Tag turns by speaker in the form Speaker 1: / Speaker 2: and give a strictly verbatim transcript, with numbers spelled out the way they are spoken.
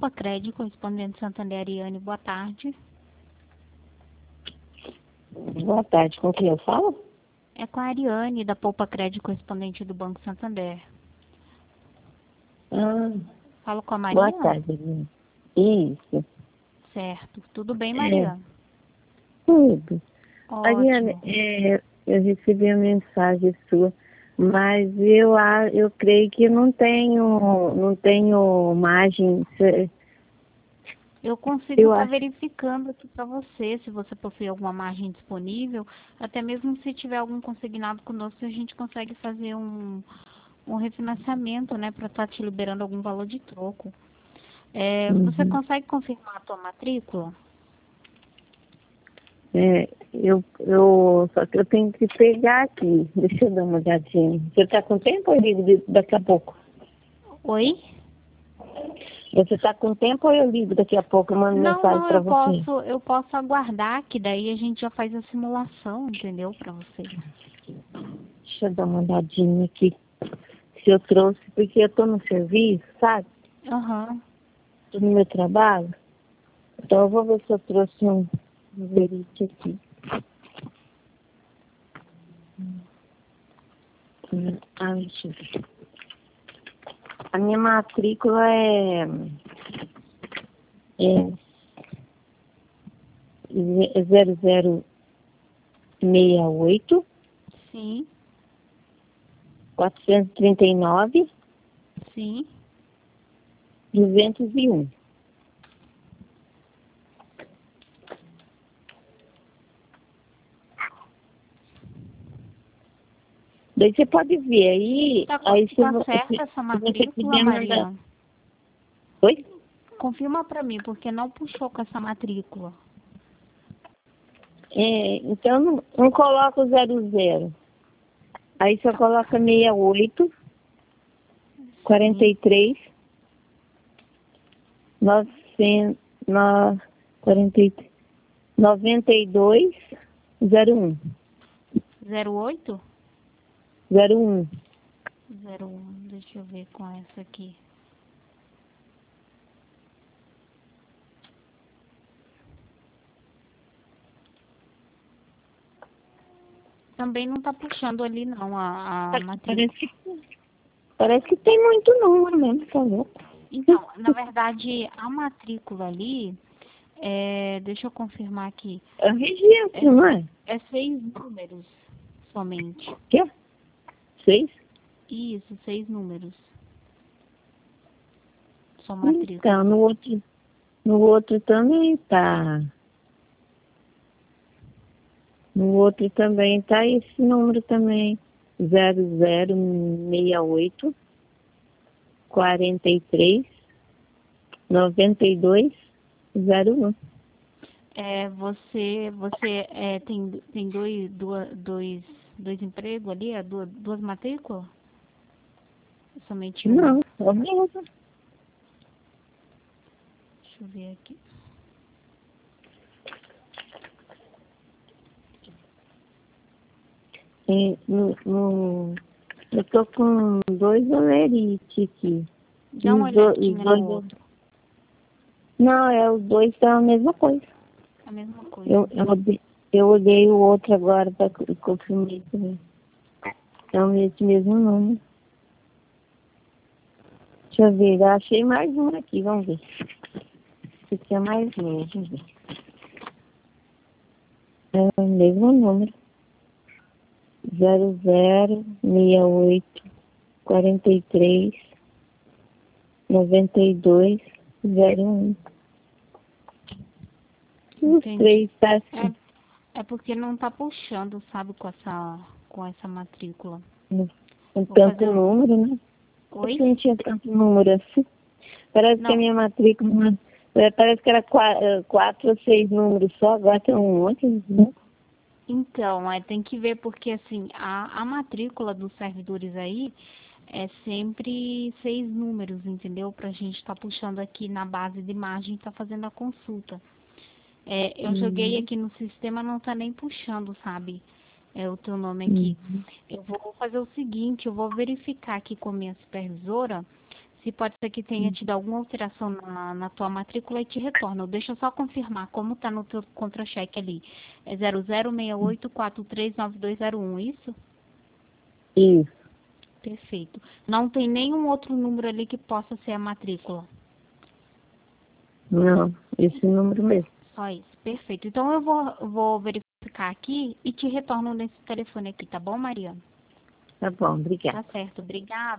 Speaker 1: Poupa Crédito, correspondente Santander Ariane, boa tarde.
Speaker 2: Boa tarde, com quem eu falo?
Speaker 1: É com a Ariane, da Poupa Crédito, correspondente do Banco Santander.
Speaker 2: Ah,
Speaker 1: Falo com a Maria?
Speaker 2: boa tarde. Ariane. Isso,
Speaker 1: Certo. Tudo bem,
Speaker 2: é,
Speaker 1: Maria?
Speaker 2: tudo. Ariane,
Speaker 1: Ótimo.
Speaker 2: é, eu recebi a mensagem sua, mas eu, a- eu creio que não tenho, não tenho margem. se-
Speaker 1: Eu consigo
Speaker 2: Eu
Speaker 1: estar
Speaker 2: acho,
Speaker 1: verificando aqui para você, se você possui alguma margem disponível, até mesmo se tiver algum consignado conosco, a gente consegue fazer um, um refinanciamento, né, para estar te liberando algum valor de troco. É, você
Speaker 2: uhum,
Speaker 1: consegue confirmar a tua matrícula?
Speaker 2: é, eu, eu, só que eu tenho que pegar aqui. Deixa eu dar uma olhadinha. Você está com tempo ou eu ligo de- daqui a pouco?
Speaker 1: Oi?
Speaker 2: Você está com tempo ou eu ligo daqui a pouco? Eu mando
Speaker 1: Não,
Speaker 2: mensagem
Speaker 1: não,
Speaker 2: para
Speaker 1: eu
Speaker 2: você.
Speaker 1: posso, eu posso aguardar, que daí a gente já faz a simulação, entendeu, para você.
Speaker 2: Deixa eu dar uma olhadinha aqui. Se eu trouxe, porque eu estou no serviço, sabe?
Speaker 1: Aham.
Speaker 2: Estou no meu trabalho. Então eu vou ver se eu trouxe um verite aqui. Hum, Ah, deixa eu ver. A minha matrícula é, é zero zero seis oito,
Speaker 1: Sim,
Speaker 2: quatrocentos e trinta e nove,
Speaker 1: sim.
Speaker 2: duzentos e um. Daí você pode ver aí,
Speaker 1: Tá, co-
Speaker 2: aí se
Speaker 1: tá
Speaker 2: vo-
Speaker 1: certa
Speaker 2: se-
Speaker 1: essa
Speaker 2: se você
Speaker 1: matrícula,
Speaker 2: quiser mandar.
Speaker 1: Maria?
Speaker 2: Oi?
Speaker 1: Confirma para mim, porque não puxou com essa matrícula.
Speaker 2: É, então não, não coloca o zero zero. Aí só coloca sessenta e oito, quarenta
Speaker 1: Sim.
Speaker 2: e três, novecentos, no- quarenta e três, noventa e dois, zero um.
Speaker 1: zero oito?
Speaker 2: zero um.
Speaker 1: zero um, deixa eu ver com essa aqui. Também não tá puxando ali não a, a matrícula.
Speaker 2: Parece que, parece que tem muito número mesmo, por favor.
Speaker 1: Então, na verdade, a matrícula ali, é, deixa eu confirmar aqui,
Speaker 2: É registro,
Speaker 1: é,
Speaker 2: não é?
Speaker 1: é seis números somente.
Speaker 2: Quê? Seis?
Speaker 1: Isso, seis números. Sua
Speaker 2: Então,
Speaker 1: matrícula.
Speaker 2: no outro, no outro também tá. No outro também tá esse número também. Zero zero seis oito, quarenta e três, noventa e dois, zero um.
Speaker 1: É, você, você é, tem, tem dois, duas, dois, dois empregos ali, é, duas, duas matrículas? Somente uma.
Speaker 2: Não, é o mesmo.
Speaker 1: Deixa eu ver aqui.
Speaker 2: É, no, no, eu tô com dois olerite aqui. E
Speaker 1: Dá uma
Speaker 2: os, do- os
Speaker 1: olhadinha no
Speaker 2: dois.
Speaker 1: outro.
Speaker 2: Não, é, os dois são a mesma coisa.
Speaker 1: A mesma coisa,
Speaker 2: Eu, eu,
Speaker 1: então.
Speaker 2: ode- eu olhei o outro agora para confirmar também. Então, esse mesmo nome. Deixa eu ver, eu achei mais um aqui, vamos ver. Se tinha mais um, deixa eu ver. É o mesmo número. Zero zero seis oito, quarenta e três, noventa e dois, zero um. Os
Speaker 1: Entendi.
Speaker 2: três tá assim.
Speaker 1: É, é porque não tá puxando, sabe, com essa, com essa matrícula.
Speaker 2: Com
Speaker 1: Vou
Speaker 2: tanto
Speaker 1: fazer o...
Speaker 2: número, né? Por que
Speaker 1: Oi?
Speaker 2: não tinha tanto número assim? Parece que a
Speaker 1: Não.
Speaker 2: minha matrícula, é, parece que era qua- eh, quatro ou seis números só, agora tem um monte, né?
Speaker 1: Então, é, tem que ver porque, assim, a, a matrícula dos servidores aí é sempre seis números, entendeu? Pra gente estar puxando aqui na base de imagem e tá fazendo a consulta. É, eu joguei
Speaker 2: Uhum.
Speaker 1: aqui no sistema, não tá nem puxando, sabe? É o teu nome aqui.
Speaker 2: Uhum.
Speaker 1: Eu vou fazer o seguinte, eu vou verificar aqui com a minha supervisora Se pode ser que tenha tido alguma alteração na, na tua matrícula e te retorna. Deixa eu só confirmar como está no teu contra-cheque ali. É zero zero seis oito quatro três nove dois zero um, isso?
Speaker 2: Isso.
Speaker 1: Perfeito. Não tem nenhum outro número ali que possa ser a matrícula?
Speaker 2: Não, esse número mesmo.
Speaker 1: Só isso. Perfeito. Então eu vou, vou verificar aqui e te retorno nesse telefone aqui, tá bom, Mariana?
Speaker 2: Tá bom, obrigada.
Speaker 1: Tá certo. Obrigada.